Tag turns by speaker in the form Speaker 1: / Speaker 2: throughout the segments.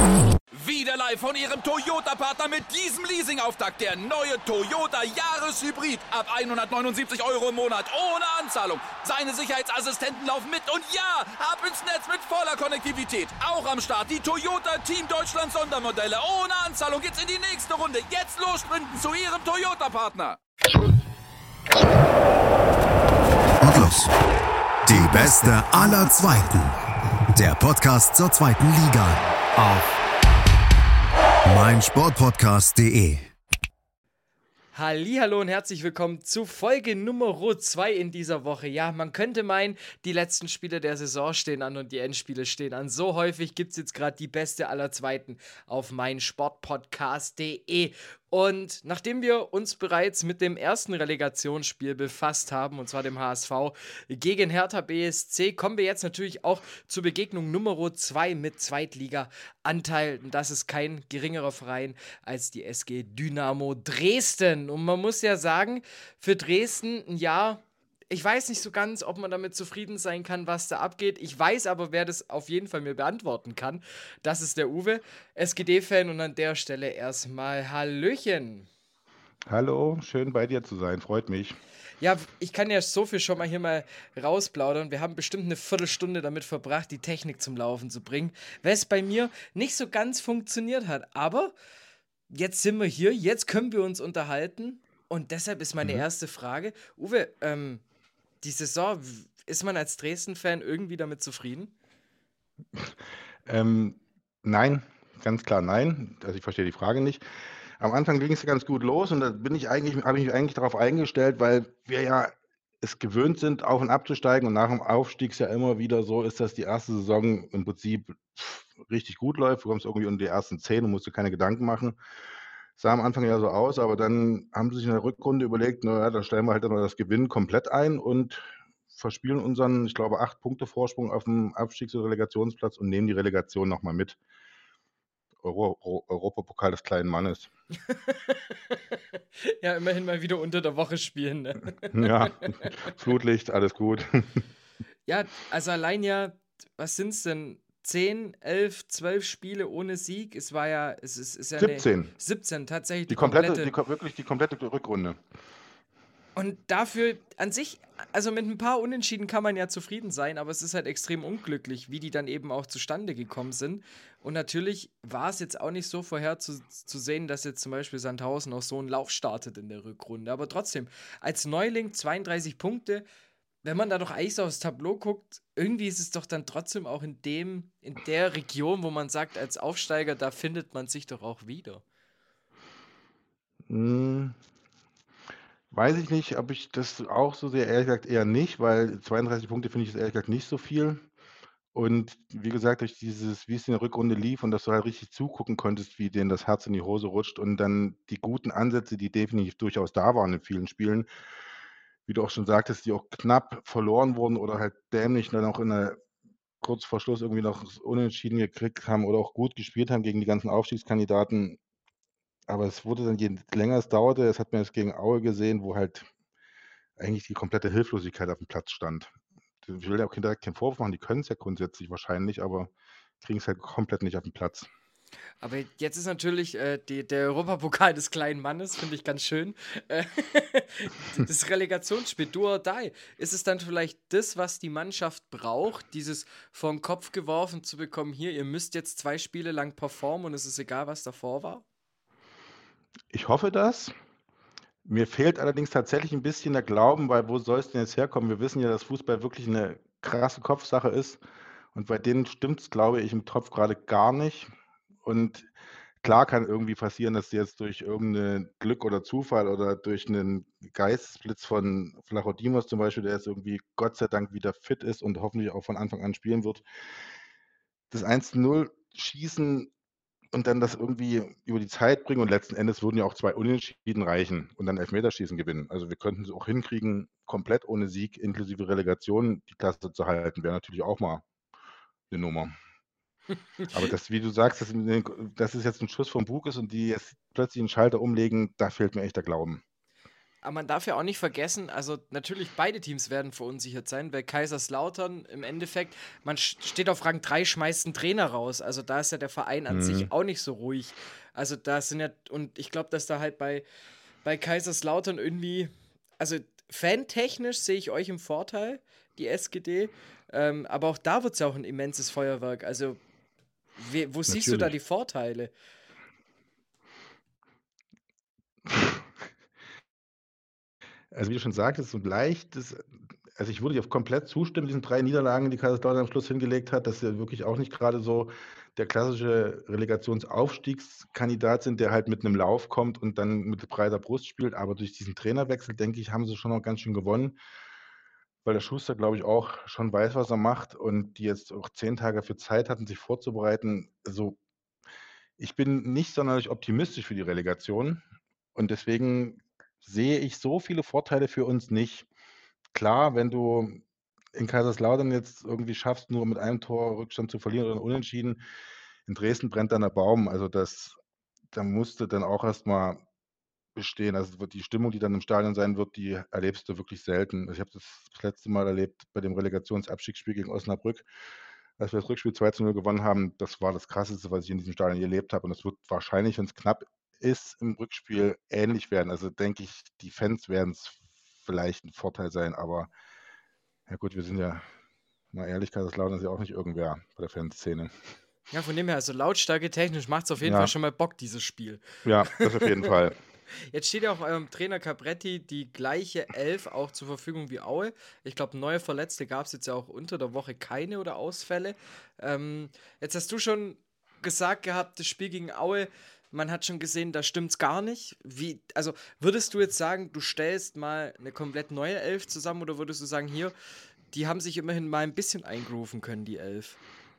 Speaker 1: Wieder live von Ihrem Toyota-Partner mit diesem Leasing-Auftakt. Der neue Toyota Jahreshybrid. Ab 179 € im Monat. Ohne Anzahlung. Seine Sicherheitsassistenten laufen mit. Und ja, ab ins Netz mit voller Konnektivität. Auch am Start die Toyota Team Deutschland Sondermodelle. Ohne Anzahlung geht's in die nächste Runde. Jetzt los sprinten zu Ihrem Toyota-Partner.
Speaker 2: Und los. Die beste aller Zweiten. Der Podcast zur zweiten Liga. Auf meinsportpodcast.de.
Speaker 3: Hallihallo und herzlich willkommen zu Folge Nummer 2 in dieser Woche. Ja, man könnte meinen, die letzten Spiele der Saison stehen an und die Endspiele stehen an. So häufig gibt es jetzt gerade die beste aller Zweiten auf meinsportpodcast.de. Und nachdem wir uns bereits mit dem ersten Relegationsspiel befasst haben, und zwar dem HSV gegen Hertha BSC, kommen wir jetzt natürlich auch zur Begegnung Nummer 2 mit Zweitliga-Anteil. Und das ist kein geringerer Verein als die SG Dynamo Dresden. Und man muss ja sagen, für Dresden ein Jahr, ich weiß nicht so ganz, ob man damit zufrieden sein kann, was da abgeht. Ich weiß aber, wer das auf jeden Fall mir beantworten kann. Das ist der Uwe, SGD-Fan, und an der Stelle erstmal Hallöchen.
Speaker 4: Hallo, schön bei dir zu sein, freut mich.
Speaker 3: Ja, ich kann ja so viel schon mal hier mal rausplaudern. Wir haben bestimmt eine Viertelstunde damit verbracht, die Technik zum Laufen zu bringen, weil es bei mir nicht so ganz funktioniert hat. Aber jetzt sind wir hier, jetzt können wir uns unterhalten. Und deshalb ist meine erste Frage, Uwe, die Saison, ist man als Dresden-Fan irgendwie damit zufrieden?
Speaker 4: Nein, ganz klar nein. Also ich verstehe die Frage nicht. Am Anfang ging es ja ganz gut los und da habe ich mich eigentlich darauf eingestellt, weil wir ja es gewöhnt sind, auf und abzusteigen, und nach dem Aufstieg ist ja immer wieder so ist, dass die erste Saison im Prinzip richtig gut läuft. Du kommst irgendwie unter die ersten 10 und musst dir keine Gedanken machen. Sah am Anfang ja so aus, aber dann haben sie sich in der Rückrunde überlegt, naja, da stellen wir halt immer das Gewinn komplett ein und verspielen unseren, ich glaube, 8 Punkte Vorsprung auf dem Abstiegs- und Relegationsplatz und nehmen die Relegation nochmal mit. Europapokal des kleinen Mannes.
Speaker 3: Ja, immerhin mal wieder unter der Woche spielen, ne?
Speaker 4: Ja, Flutlicht, alles gut.
Speaker 3: Ja, also allein ja, was sind es denn? 10, 11, 12 Spiele ohne Sieg. Es war ja, es ist ja
Speaker 4: 17.
Speaker 3: 17, tatsächlich
Speaker 4: Die komplette Rückrunde.
Speaker 3: Und dafür an sich, also mit ein paar Unentschieden kann man ja zufrieden sein, aber es ist halt extrem unglücklich, wie die dann eben auch zustande gekommen sind. Und natürlich war es jetzt auch nicht so vorherzusehen, dass jetzt zum Beispiel Sandhausen auch so einen Lauf startet in der Rückrunde. Aber trotzdem, als Neuling 32 Punkte, wenn man da doch eigentlich so aufs Tableau guckt, irgendwie ist es doch dann trotzdem auch in der Region, wo man sagt, als Aufsteiger, da findet man sich doch auch wieder.
Speaker 4: Weiß ich nicht, ob ich das auch so sehe, ehrlich gesagt eher nicht, weil 32 Punkte finde ich jetzt ehrlich gesagt nicht so viel. Und wie gesagt, durch dieses, wie es in der Rückrunde lief und dass du halt richtig zugucken konntest, wie denen das Herz in die Hose rutscht und dann die guten Ansätze, die definitiv durchaus da waren in vielen Spielen, wie du auch schon sagtest, die auch knapp verloren wurden oder halt dämlich dann auch kurz vor Schluss irgendwie noch Unentschieden gekriegt haben oder auch gut gespielt haben gegen die ganzen Aufstiegskandidaten. Aber es wurde dann, je länger es dauerte, das hat man jetzt gegen Aue gesehen, wo halt eigentlich die komplette Hilflosigkeit auf dem Platz stand. Ich will ja auch direkt keinen Vorwurf machen, die können es ja grundsätzlich wahrscheinlich, aber kriegen es halt komplett nicht auf den Platz.
Speaker 3: Aber jetzt ist natürlich der Europapokal des kleinen Mannes, finde ich ganz schön. Das Relegationsspiel, do or die. Ist es dann vielleicht das, was die Mannschaft braucht, dieses vom Kopf geworfen zu bekommen, hier, ihr müsst jetzt 2 Spiele lang performen und es ist egal, was davor war?
Speaker 4: Ich hoffe das. Mir fehlt allerdings tatsächlich ein bisschen der Glauben, weil wo soll es denn jetzt herkommen? Wir wissen ja, dass Fußball wirklich eine krasse Kopfsache ist und bei denen stimmt es, glaube ich, im Topf gerade gar nicht. Und klar kann irgendwie passieren, dass die jetzt durch irgendein Glück oder Zufall oder durch einen Geistesblitz von Flachodimos zum Beispiel, der jetzt irgendwie Gott sei Dank wieder fit ist und hoffentlich auch von Anfang an spielen wird, das 1:0 schießen und dann das irgendwie über die Zeit bringen, und letzten Endes würden ja auch 2 Unentschieden reichen und dann Elfmeterschießen gewinnen. Also, wir könnten es auch hinkriegen, komplett ohne Sieg inklusive Relegation die Klasse zu halten, wäre natürlich auch mal eine Nummer. Aber das, wie du sagst, dass es jetzt ein Schuss vom Bug ist und die jetzt plötzlich einen Schalter umlegen, da fehlt mir echt der Glauben.
Speaker 3: Aber man darf ja auch nicht vergessen, also natürlich beide Teams werden verunsichert sein, weil Kaiserslautern im Endeffekt, man steht auf Rang 3, schmeißt einen Trainer raus. Also da ist ja der Verein an sich auch nicht so ruhig. Also da sind ja, und ich glaube, dass da halt bei Kaiserslautern irgendwie, also fantechnisch sehe ich euch im Vorteil, die SGD, aber auch da wird es ja auch ein immenses Feuerwerk. Also wo siehst du da
Speaker 4: Natürlich.
Speaker 3: die Vorteile?
Speaker 4: Also wie du schon sagtest, so ein leichtes, also ich würde dir komplett zustimmen, diesen 3 Niederlagen, die Kaiserslautern am Schluss hingelegt hat, dass sie wirklich auch nicht gerade so der klassische Relegationsaufstiegskandidat sind, der halt mit einem Lauf kommt und dann mit breiter Brust spielt. Aber durch diesen Trainerwechsel, denke ich, haben sie schon noch ganz schön gewonnen, weil der Schuster, glaube ich, auch schon weiß, was er macht und die jetzt auch 10 Tage für Zeit hatten, sich vorzubereiten. Also ich bin nicht sonderlich optimistisch für die Relegation und deswegen sehe ich so viele Vorteile für uns nicht. Klar, wenn du in Kaiserslautern jetzt irgendwie schaffst, nur mit einem Tor Rückstand zu verlieren oder unentschieden, in Dresden brennt dann der Baum. Also da musst du dann auch erstmal bestehen. Also die Stimmung, die dann im Stadion sein wird, die erlebst du wirklich selten. Ich habe das letzte Mal erlebt bei dem Relegationsabstiegsspiel gegen Osnabrück, als wir das Rückspiel 2:0 gewonnen haben. Das war das Krasseste, was ich in diesem Stadion erlebt habe. Und es wird wahrscheinlich, wenn es knapp ist, im Rückspiel ähnlich werden. Also denke ich, die Fans werden es vielleicht ein Vorteil sein. Aber ja gut, wir sind ja, mal ehrlich, Kaiserslautern ist ja auch nicht irgendwer bei der Fanszene.
Speaker 3: Ja, von dem her, also Lautstärke technisch macht es auf jeden
Speaker 4: Ja.
Speaker 3: Fall schon mal Bock, dieses Spiel.
Speaker 4: Ja, das auf jeden Fall.
Speaker 3: Jetzt steht ja auch eurem Trainer Capretti die gleiche Elf auch zur Verfügung wie Aue. Ich glaube, neue Verletzte gab es jetzt ja auch unter der Woche keine oder Ausfälle. Jetzt hast du schon gesagt gehabt, das Spiel gegen Aue, man hat schon gesehen, da stimmt's gar nicht. Also würdest du jetzt sagen, du stellst mal eine komplett neue Elf zusammen oder würdest du sagen, hier, die haben sich immerhin mal ein bisschen eingrooven können, die Elf?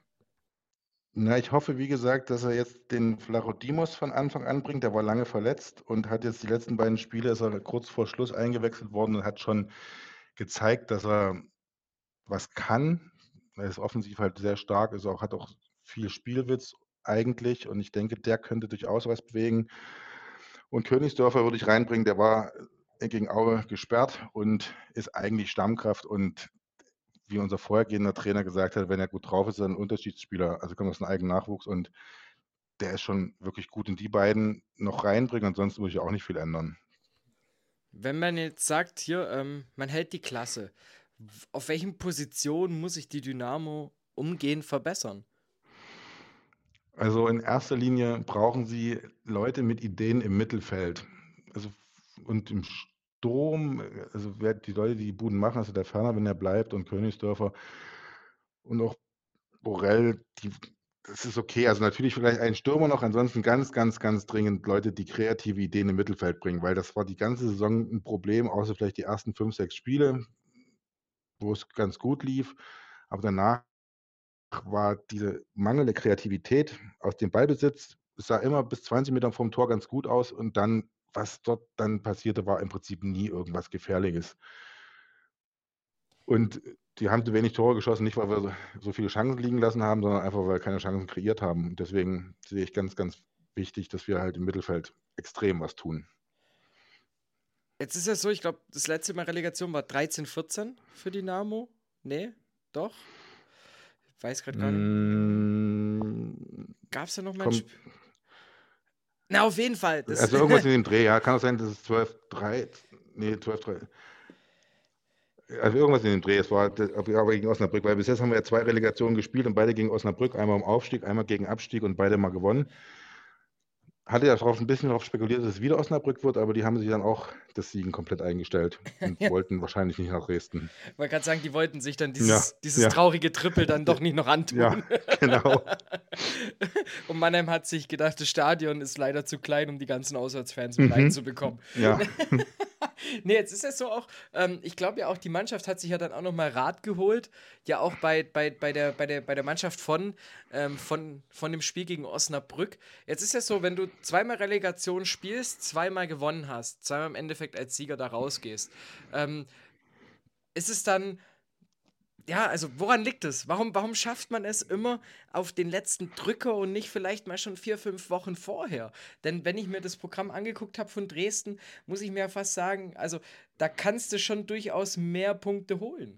Speaker 4: Na, ich hoffe, wie gesagt, dass er jetzt den Vlachodimos von Anfang an bringt. Der war lange verletzt und hat jetzt die letzten beiden Spiele, ist er kurz vor Schluss eingewechselt worden und hat schon gezeigt, dass er was kann. Er ist offensiv halt sehr stark, hat auch viel Spielwitz eigentlich und ich denke, der könnte durchaus was bewegen. Und Königsdörfer würde ich reinbringen, der war gegen Aue gesperrt und ist eigentlich Stammkraft und wie unser vorhergehender Trainer gesagt hat, wenn er gut drauf ist, ist er ein Unterschiedsspieler. Also kommt aus einem eigenen Nachwuchs und der ist schon wirklich gut in die beiden noch reinbringen. Ansonsten würde ich auch nicht viel ändern.
Speaker 3: Wenn man jetzt sagt, hier, man hält die Klasse, auf welchen Positionen muss sich die Dynamo umgehend verbessern?
Speaker 4: Also in erster Linie brauchen sie Leute mit Ideen im Mittelfeld. Also und im Sturm, also die Leute, die Buden machen, also der Ferner, wenn er bleibt und Königsdörfer und auch Borrell, das ist okay. Also natürlich vielleicht ein Stürmer noch, ansonsten ganz, ganz, ganz dringend Leute, die kreative Ideen im Mittelfeld bringen, weil das war die ganze Saison ein Problem, außer vielleicht die ersten 5, 6 Spiele, wo es ganz gut lief. Aber danach war diese mangelnde Kreativität aus dem Ballbesitz. Es sah immer bis 20 Meter vom Tor ganz gut aus und dann, was dort dann passierte, war im Prinzip nie irgendwas Gefährliches. Und die haben zu wenig Tore geschossen, nicht weil wir so viele Chancen liegen lassen haben, sondern einfach, weil wir keine Chancen kreiert haben. Und deswegen sehe ich ganz, ganz wichtig, dass wir halt im Mittelfeld extrem was tun.
Speaker 3: Jetzt ist ja so, ich glaube, das letzte Mal Relegation war 13-14 für Dynamo. Nee, doch? Ich weiß gerade gar nicht. Gab es da noch mal ein Spiel? Na, auf jeden Fall.
Speaker 4: Also irgendwas in dem Dreh, ja. Kann auch sein, dass es 12-3, nee, 12-3. Also irgendwas in dem Dreh, es war aber gegen Osnabrück, weil bis jetzt haben wir ja 2 Relegationen gespielt und beide gegen Osnabrück, einmal im Aufstieg, einmal gegen Abstieg und beide mal gewonnen. Hatte ja ein bisschen darauf spekuliert, dass es wieder Osnabrück wird, aber die haben sich dann auch das Siegen komplett eingestellt und wollten wahrscheinlich nicht nach Dresden.
Speaker 3: Man kann sagen, die wollten sich dann dieses traurige Trippel dann doch nicht noch antun.
Speaker 4: Ja, genau.
Speaker 3: Und Mannheim hat sich gedacht, das Stadion ist leider zu klein, um die ganzen Auswärtsfans mit reinzubekommen.
Speaker 4: Ja.
Speaker 3: Nee, jetzt ist es so auch, ich glaube ja auch, die Mannschaft hat sich ja dann auch nochmal Rat geholt, ja auch bei der Mannschaft von dem Spiel gegen Osnabrück. Jetzt ist es so, wenn du zweimal Relegation spielst, zweimal gewonnen hast, zweimal im Endeffekt als Sieger da rausgehst, ist es dann, Ja, also woran liegt es? Warum schafft man es immer auf den letzten Drücker und nicht vielleicht mal schon 4, 5 Wochen vorher? Denn wenn ich mir das Programm angeguckt habe von Dresden, muss ich mir ja fast sagen, also da kannst du schon durchaus mehr Punkte holen.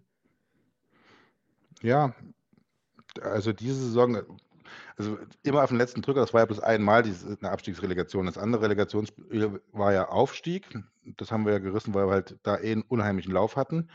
Speaker 4: Ja, also diese Saison, also immer auf den letzten Drücker, das war ja bloß einmal eine Abstiegsrelegation. Das andere Relegationsspiel war ja Aufstieg. Das haben wir ja gerissen, weil wir halt da einen unheimlichen Lauf hatten.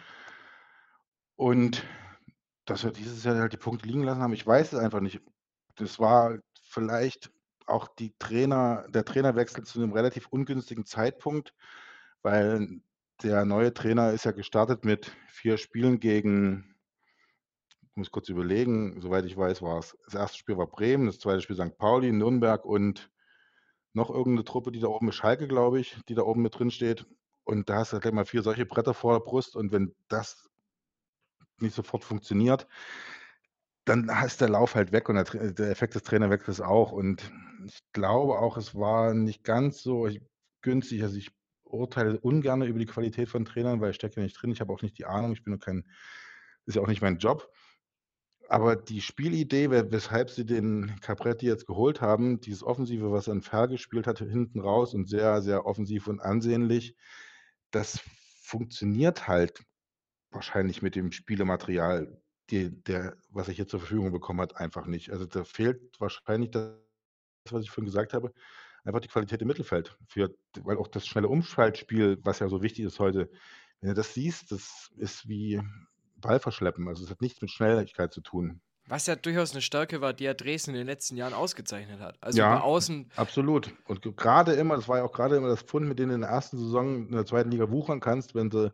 Speaker 4: Und dass wir dieses Jahr halt die Punkte liegen lassen haben, ich weiß es einfach nicht. Das war vielleicht auch der Trainerwechsel zu einem relativ ungünstigen Zeitpunkt, weil der neue Trainer ist ja gestartet mit 4 Spielen gegen, ich muss kurz überlegen, soweit ich weiß, war es das erste Spiel war Bremen, das zweite Spiel St. Pauli, Nürnberg und noch irgendeine Truppe, die da oben ist, Schalke, glaube ich, die da oben mit drin steht. Und da hast du gleich mal 4 solche Bretter vor der Brust und wenn das nicht sofort funktioniert, dann ist der Lauf halt weg und der Effekt des Trainerwechsels auch. Und ich glaube auch, es war nicht ganz so günstig. Also ich urteile ungern über die Qualität von Trainern, weil ich stecke ja nicht drin. Ich habe auch nicht die Ahnung. Ist ja auch nicht mein Job. Aber die Spielidee, weshalb sie den Capretti jetzt geholt haben, dieses Offensive, was er in Verl gespielt hat, hinten raus und sehr, sehr offensiv und ansehnlich, das funktioniert halt wahrscheinlich mit dem Spielematerial, was er hier zur Verfügung bekommen hat, einfach nicht. Also da fehlt wahrscheinlich das, was ich vorhin gesagt habe, einfach die Qualität im Mittelfeld. Weil auch das schnelle Umschaltspiel, was ja so wichtig ist heute, wenn du das siehst, das ist wie Ballverschleppen. Also es hat nichts mit Schnelligkeit zu tun.
Speaker 3: Was ja durchaus eine Stärke war, die ja Dresden in den letzten Jahren ausgezeichnet hat. Also über
Speaker 4: Ja,
Speaker 3: außen,
Speaker 4: absolut. Und gerade immer, das war ja auch gerade immer das Pfund, mit denen du in der ersten Saison in der zweiten Liga wuchern kannst, wenn du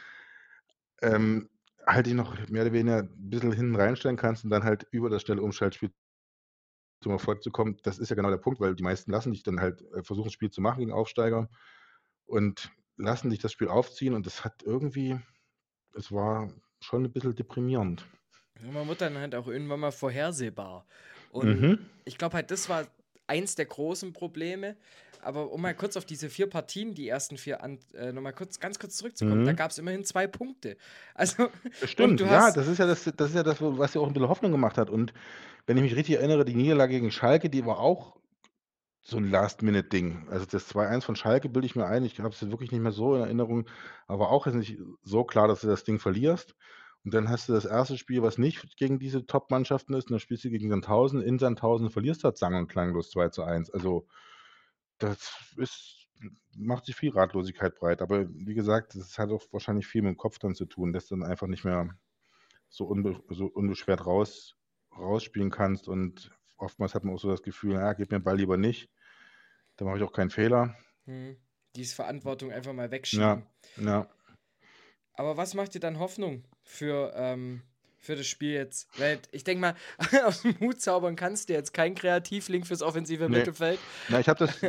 Speaker 4: halt dich noch mehr oder weniger ein bisschen hinten reinstellen kannst und dann halt über das schnelle Umschaltspiel zum Erfolg zu kommen. Das ist ja genau der Punkt, weil die meisten lassen dich dann halt versuchen, das Spiel zu machen gegen Aufsteiger und lassen dich das Spiel aufziehen und es war schon ein bisschen deprimierend.
Speaker 3: man wird dann halt auch irgendwann mal vorhersehbar. Und
Speaker 4: Mhm,
Speaker 3: ich glaube halt, das war eins der großen Probleme. Aber um mal kurz auf diese 4 Partien, die ersten 4, nochmal ganz kurz zurückzukommen, da
Speaker 4: mhm.
Speaker 3: gab es immerhin 2 Punkte. Also,
Speaker 4: Das
Speaker 3: und
Speaker 4: stimmt,
Speaker 3: du
Speaker 4: ja,
Speaker 3: hast,
Speaker 4: das, was ja auch ein bisschen Hoffnung gemacht hat. Und wenn ich mich richtig erinnere, die Niederlage gegen Schalke, die war auch so 'n Last-Minute-Ding. Also, das 2:1 von Schalke bilde ich mir ein. Ich habe es wirklich nicht mehr so in Erinnerung, aber auch jetzt nicht so klar, dass du das Ding verlierst. Und dann hast du das erste Spiel, was nicht gegen diese Top-Mannschaften ist, und dann spielst du gegen Sandhausen in Sandhausen, verlierst halt sang- und klanglos 2:1. Also, das macht sich viel Ratlosigkeit breit. Aber wie gesagt, das hat auch wahrscheinlich viel mit dem Kopf dann zu tun, dass du dann einfach nicht mehr so unbeschwert rausspielen kannst. Und oftmals hat man auch so das Gefühl: „Ja, gib mir den Ball lieber nicht, dann mache ich auch keinen Fehler.“
Speaker 3: hm, diese Verantwortung einfach mal
Speaker 4: Ja,
Speaker 3: wegschieben.
Speaker 4: ja.
Speaker 3: Aber was macht dir dann Hoffnung für das Spiel jetzt? Weil ich denke mal, aus dem Hut zaubern kannst du jetzt kein Kreativlink fürs offensive
Speaker 4: Ne.
Speaker 3: Mittelfeld.
Speaker 4: Na,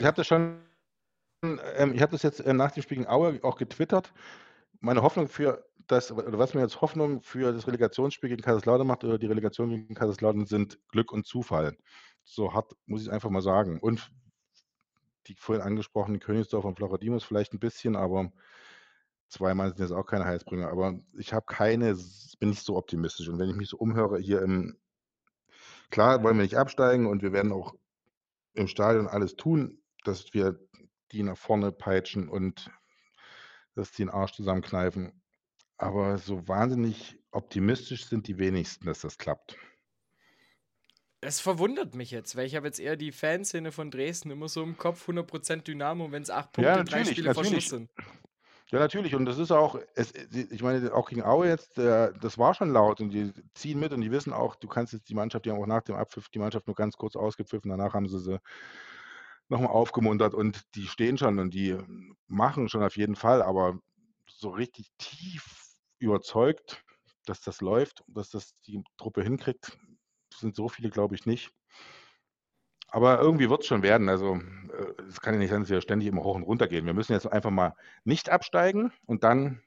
Speaker 4: ich habe das jetzt, nach dem Spiel gegen Aue auch getwittert. Meine Hoffnung für das oder was mir jetzt Hoffnung für das Relegationsspiel gegen Kaiserslautern macht oder die Relegation gegen Kaiserslautern, sind Glück und Zufall. So hart muss ich's einfach mal sagen. Und die vorhin angesprochenen Königsdorf und Floradinos vielleicht 'n bisschen, aber zweimal sind jetzt auch keine Heilsbringer. Aber ich bin nicht so optimistisch. Und wenn ich mich so umhöre hier klar wollen wir nicht absteigen und wir werden auch im Stadion alles tun, dass wir die nach vorne peitschen und dass die 'n Arsch zusammenkneifen. Aber so wahnsinnig optimistisch sind die wenigsten, dass das klappt.
Speaker 3: Es verwundert mich jetzt, weil ich habe jetzt eher die Fanszene von Dresden immer so im Kopf, 100% Dynamo, wenn es 8
Speaker 4: Ja,
Speaker 3: Punkte, 3
Speaker 4: natürlich,
Speaker 3: Spiele vor Schluss
Speaker 4: natürlich.
Speaker 3: sind.
Speaker 4: Ja, natürlich. Und das ist auch ich meine, auch gegen Aue jetzt, das war schon laut und die ziehen mit und die wissen auch, du kannst jetzt die haben auch nach dem Abpfiff die Mannschaft nur ganz kurz ausgepfiffen. Danach haben sie noch mal aufgemuntert und die stehen schon und die machen schon auf jeden Fall, aber so richtig tief überzeugt, dass das läuft, dass das die Truppe hinkriegt, sind so viele, glaube ich, nicht. Aber irgendwie wird's schon werden. Also, es kann ja nicht sein, dass wir ständig immer hoch und runter gehen. Wir müssen jetzt einfach mal nicht absteigen und dann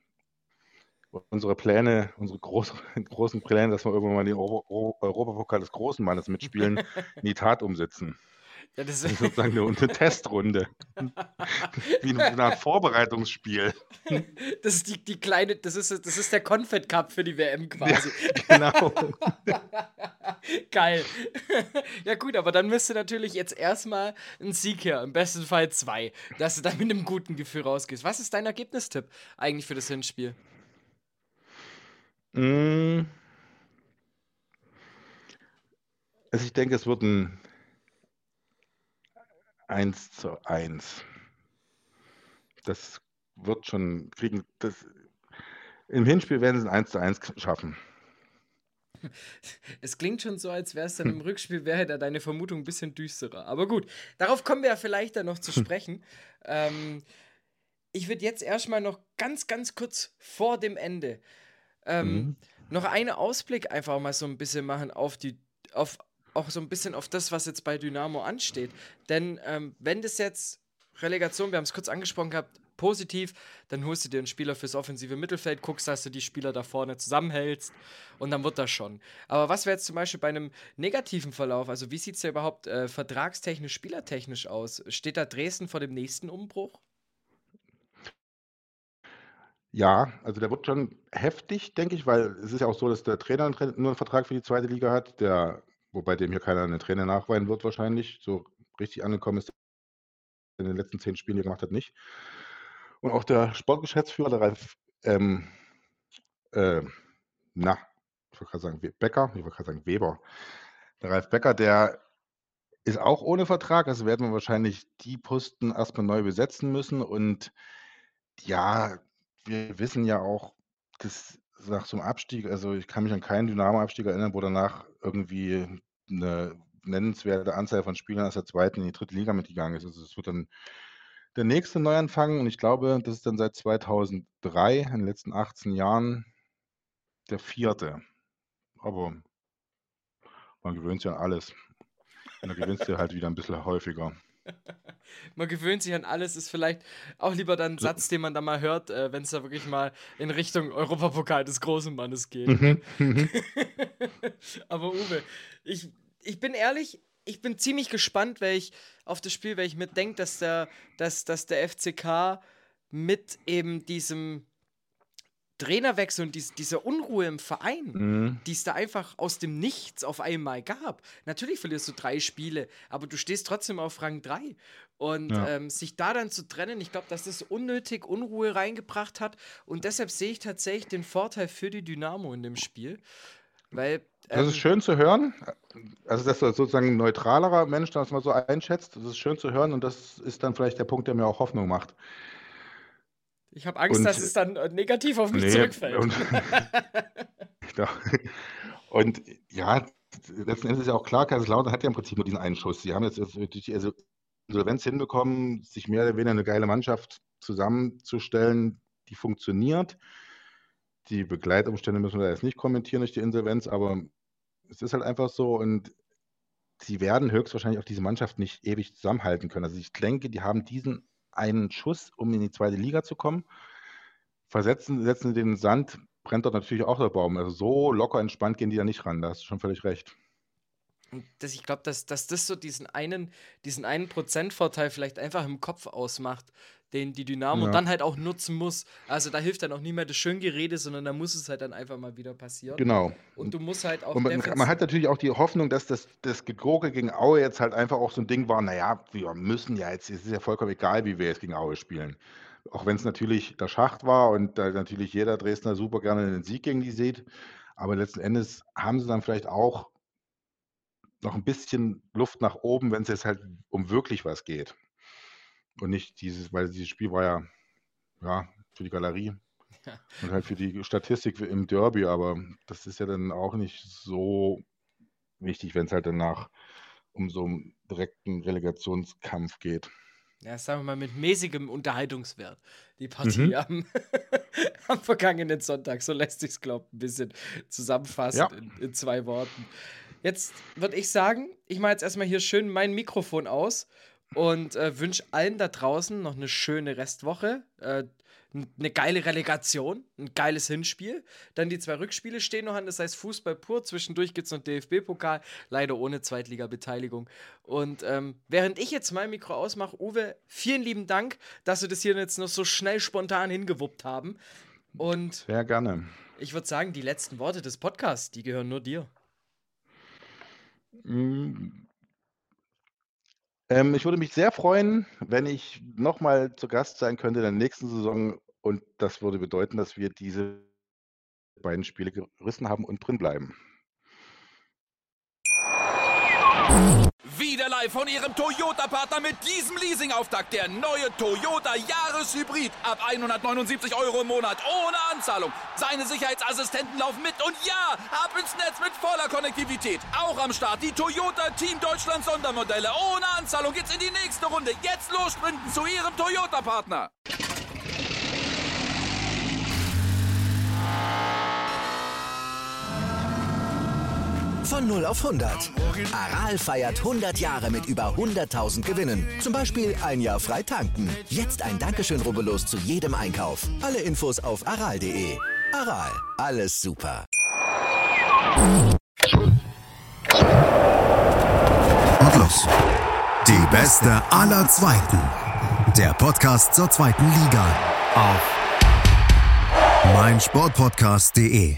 Speaker 4: unsere großen Pläne, dass wir irgendwann mal den Europapokal des großen Mannes mitspielen, in die Tat umsetzen.
Speaker 3: Ja, das
Speaker 4: Das ist sozusagen eine Testrunde. Wie eine Art Vorbereitungsspiel.
Speaker 3: das ist die kleine, das ist der Confed Cup für die WM
Speaker 4: Ja,
Speaker 3: quasi.
Speaker 4: genau.
Speaker 3: Geil. Ja gut, aber dann müsste natürlich jetzt erstmal ein Sieg her, im besten Fall 2, dass du dann mit einem guten Gefühl rausgehst. Was ist dein Ergebnistipp eigentlich für das Hinspiel?
Speaker 4: Mm, Also ich denke, es wird ein 1:1. Das wird schon kriegen. Im Hinspiel werden sie ein 1:1 schaffen.
Speaker 3: Es klingt schon so, als wäre es dann im Rückspiel, wäre da deine Vermutung ein bisschen düsterer. Aber gut, darauf kommen wir ja vielleicht dann noch zu sprechen. Ich würde jetzt erstmal noch ganz, ganz kurz vor dem Ende
Speaker 4: Mhm.
Speaker 3: noch einen Ausblick einfach mal so ein bisschen machen auf auch so ein bisschen auf das, was jetzt bei Dynamo ansteht. Denn wenn das jetzt Relegation, wir haben es kurz angesprochen gehabt, positiv, dann holst du dir einen Spieler fürs offensive Mittelfeld, guckst, dass du die Spieler da vorne zusammenhältst und dann wird das schon. Aber was wäre jetzt zum Beispiel bei einem negativen Verlauf? Also wie sieht es da überhaupt vertragstechnisch, spielertechnisch aus? Steht da Dresden vor dem nächsten Umbruch?
Speaker 4: Ja, also der wird schon heftig, denke ich, weil es ist ja auch so, dass der Trainer nur einen Vertrag für die zweite Liga hat, wobei dem hier keiner einen Trainer nachweinen wird wahrscheinlich. So richtig angekommen ist er in den letzten 10 Spielen, die er gemacht hat, nicht. Und auch der Sportgeschäftsführer, der Ralf, äh, na, ich wollte gerade sagen Becker, ich wollte gerade sagen Weber. Der Ralf Becker, der ist auch ohne Vertrag, also werden wir wahrscheinlich die Posten erstmal neu besetzen müssen. Und ja, wir wissen ja auch, dass nach so einem Abstieg, also ich kann mich an keinen Dynamo-Abstieg erinnern, wo danach irgendwie eine nennenswerte Anzahl von Spielern aus der zweiten in die dritte Liga mitgegangen ist. Also es wird dann der nächste Neuanfang und ich glaube, das ist dann seit 2003, in den letzten 18 Jahren, der vierte. Aber man gewöhnt sich an alles. Und dann gewinnst du halt wieder ein bisschen häufiger.
Speaker 3: Man gewöhnt sich an alles, ist vielleicht auch lieber dann ein
Speaker 4: So.
Speaker 3: Satz, den man da mal hört, wenn es da wirklich mal in Richtung Europapokal des großen Mannes geht.
Speaker 4: Mhm, mhm.
Speaker 3: Aber Uwe, ich bin ehrlich, ich bin ziemlich gespannt, auf das Spiel, weil ich mir denke, dass der FCK mit eben diesem Trainerwechsel und dieser Unruhe im Verein,
Speaker 4: Mhm.
Speaker 3: die es da einfach aus dem Nichts auf einmal gab. Natürlich verlierst du 3 Spiele, aber du stehst trotzdem auf Rang 3. Und
Speaker 4: Ja.
Speaker 3: sich da dann zu trennen, ich glaube, dass das unnötig Unruhe reingebracht hat. Und deshalb sehe ich tatsächlich den Vorteil für die Dynamo in dem Spiel. Weil,
Speaker 4: Das ist schön zu hören. Also, dass du als sozusagen ein neutralerer Mensch das mal so einschätzt, das ist schön zu hören und das ist dann vielleicht der Punkt, der mir auch Hoffnung macht.
Speaker 3: ich habe Angst,
Speaker 4: Und
Speaker 3: dass es dann negativ auf mich
Speaker 4: nee,
Speaker 3: zurückfällt.
Speaker 4: und, ja, und ja, letzten Endes ist ja auch klar, Kaiserslautern hat ja im Prinzip nur diesen einen Schuss. Sie haben jetzt durch die Insolvenz hinbekommen, sich mehr oder weniger eine geile Mannschaft zusammenzustellen, die funktioniert. Die Begleitumstände müssen wir da jetzt nicht kommentieren durch die Insolvenz, aber es ist halt einfach so und sie werden höchstwahrscheinlich auch diese Mannschaft nicht ewig zusammenhalten können. Also ich denke, die haben diesen einen Schuss, um in die zweite Liga zu kommen. Setzen sie den in den Sand, brennt dort natürlich auch der Baum. Also so locker entspannt gehen die da nicht ran. Da hast du schon völlig recht.
Speaker 3: Und ich glaube, dass das so diesen einen Prozentvorteil vielleicht einfach im Kopf ausmacht, den die Dynamo
Speaker 4: Ja,
Speaker 3: dann halt auch nutzen muss. Also da hilft dann auch nie mehr das Schöngerede, sondern da muss es halt dann einfach mal wieder passieren.
Speaker 4: genau.
Speaker 3: Und du musst halt auch
Speaker 4: Und man hat natürlich auch die Hoffnung, dass das Gegurke gegen Aue jetzt halt einfach auch so ein Ding war, naja, wir müssen ja jetzt, es ist ja vollkommen egal, wie wir jetzt gegen Aue spielen. Auch wenn es natürlich der Schacht war und da natürlich jeder Dresdner super gerne den Sieg gegen die sieht. Aber letzten Endes haben sie dann vielleicht auch noch ein bisschen Luft nach oben, wenn es jetzt halt um wirklich was geht. Und nicht weil dieses Spiel war ja, für die Galerie
Speaker 3: Ja.
Speaker 4: und halt für die Statistik im Derby, aber das ist ja dann auch nicht so wichtig, wenn es halt danach um so einen direkten Relegationskampf geht.
Speaker 3: Ja, sagen wir mal, mit mäßigem Unterhaltungswert. Die Partie
Speaker 4: Mhm.
Speaker 3: am vergangenen Sonntag. So lässt sich's, glaube ich, ein bisschen zusammenfassen
Speaker 4: Ja.
Speaker 3: in 2 Worten. Jetzt würde ich sagen, ich mache jetzt erstmal hier schön mein Mikrofon aus und wünsche allen da draußen noch eine schöne Restwoche. Eine geile Relegation, ein geiles Hinspiel. Dann die 2 Rückspiele stehen noch an, das heißt Fußball pur. Zwischendurch gibt es noch DFB-Pokal, leider ohne Zweitliga-Beteiligung. Und während ich jetzt mein Mikro ausmache, Uwe, vielen lieben Dank, dass wir das hier jetzt noch so schnell spontan hingewuppt haben. Und
Speaker 4: sehr gerne.
Speaker 3: Ich würde sagen, die letzten Worte des Podcasts, die gehören nur dir.
Speaker 4: Ich würde mich sehr freuen, wenn ich nochmal zu Gast sein könnte in der nächsten Saison. Und das würde bedeuten, dass wir diese beiden Spiele gerissen haben und drin bleiben.
Speaker 1: Wieder live von Ihrem Toyota-Partner mit diesem Leasing-Auftakt. Der neue Toyota Jahreshybrid. Ab 179 € im Monat. Ohne Anzahlung. Seine Sicherheitsassistenten laufen mit. Und ja, ab ins Netz mit voller Konnektivität. Auch am Start die Toyota Team Deutschland Sondermodelle. Ohne Anzahlung geht's in die nächste Runde. Jetzt los sprinten zu Ihrem Toyota-Partner.
Speaker 2: Von 0 auf 100. Aral feiert 100 Jahre mit über 100.000 Gewinnen. Zum Beispiel ein Jahr frei tanken. Jetzt ein Dankeschön, rubbellos zu jedem Einkauf. Alle Infos auf aral.de. Aral, alles super. Und los. Die beste aller Zweiten. Der Podcast zur zweiten Liga. Auf meinsportpodcast.de.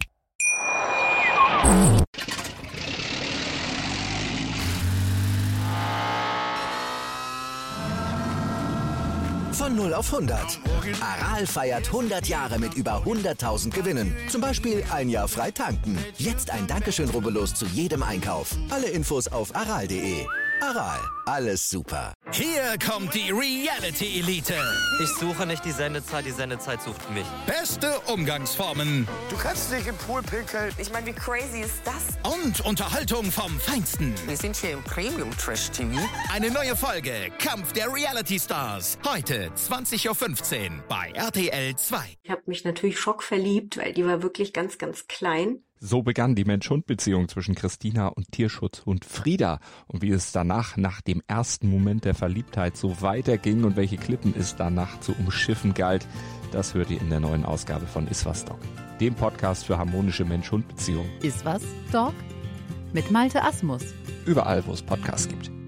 Speaker 2: Von 0 auf 100. Aral feiert 100 Jahre mit über 100.000 Gewinnen. Zum Beispiel ein Jahr frei tanken. Jetzt ein Dankeschön, rubbellos zu jedem Einkauf. Alle Infos auf aral.de. Aral, alles super.
Speaker 5: Hier kommt die Reality-Elite.
Speaker 6: Ich suche nicht die Sendezeit sucht mich.
Speaker 5: Beste Umgangsformen.
Speaker 7: Du kannst nicht im Pool pinkeln.
Speaker 8: Ich meine, wie crazy ist das?
Speaker 5: Und Unterhaltung vom Feinsten.
Speaker 8: Wir sind hier im Premium-Trash-TV.
Speaker 5: Eine neue Folge Kampf der Reality-Stars. Heute 20.15 Uhr bei RTL 2.
Speaker 9: Ich habe mich natürlich schockverliebt, weil die war wirklich ganz, ganz klein.
Speaker 10: So begann die Mensch-Hund-Beziehung zwischen Christina und Tierschutzhund Frieda. Und wie es danach, nach dem ersten Moment der Verliebtheit, so weiterging und welche Klippen es danach zu umschiffen galt, das hört ihr in der neuen Ausgabe von Iswas Dog, dem Podcast für harmonische Mensch-Hund-Beziehungen.
Speaker 11: Iswas Dog mit Malte Asmus.
Speaker 10: Überall, wo es Podcasts gibt.